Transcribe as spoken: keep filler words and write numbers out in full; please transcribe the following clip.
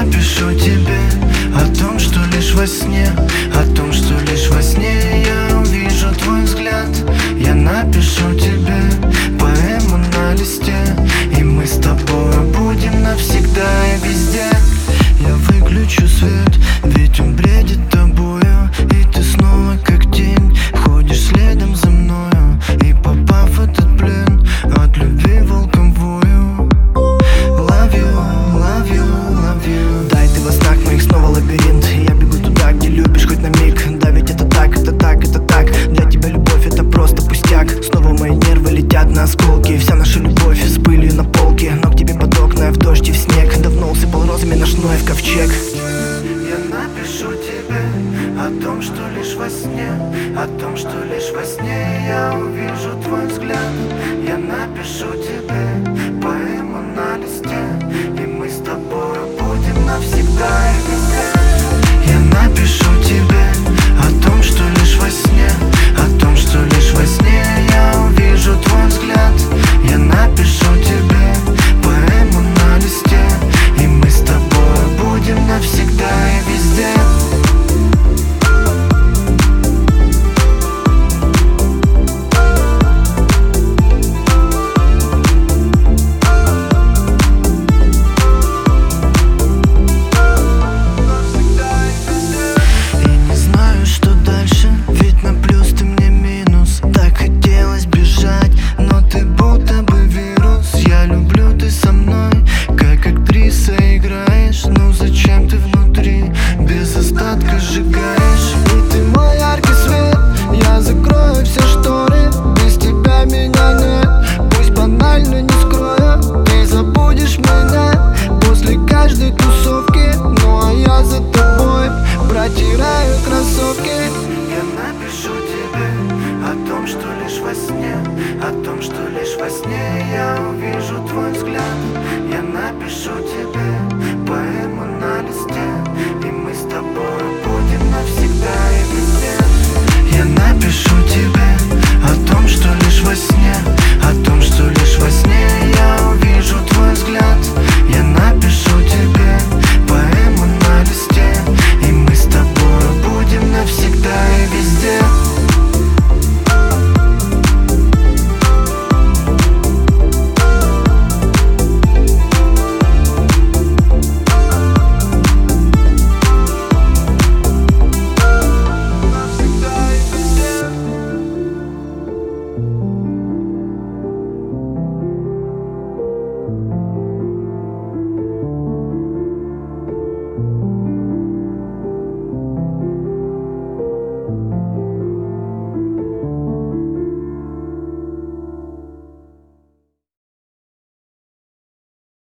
напишу тебе о том, что лишь во сне, о том, что лишь во сне я увижу твой взгляд. Я напишу тебе поэму на листе, и мы с тобой будем навсегда и везде. Я выключу свет, ведь он бредит тобою, и ты снова как тень ходишь следом за мною. И попав в этот плен, от любви волком вою. Love you, love you, love you. Дай ты во снах моих снова лабиринт, я бегу туда, где любишь хоть на миг. Да ведь это так, это так, это так. Для тебя любовь это просто пустяк. Снова мои нервы летят на осколки. Вся наша любовь с пылью на полке, но к тебе под окна, в дождь и в снег. Давно усыпал розами наш Ноев ковчег. Я напишу тебе о том, что лишь во сне, о том, что лишь во сне я увижу твой взгляд. Я напишу тебе поэму на листе, и мы с тобой будем навсегда и везде. Я напишу тебе о том, что лишь во сне, о том, что лишь во сне я увижу твой взгляд. Я напишу тебе поэму на листе, и мы с тобой будем навсегда и везде. Сжигаешь, и ты мой яркий свет. Я закрою все шторы, без тебя меня нет. Пусть банально, не скрою, ты забудешь меня после каждой тусовки. Ну а я за тобой протираю кроссовки. Я напишу тебе о том, что лишь во сне, о том, что лишь во сне я увижу твой взгляд.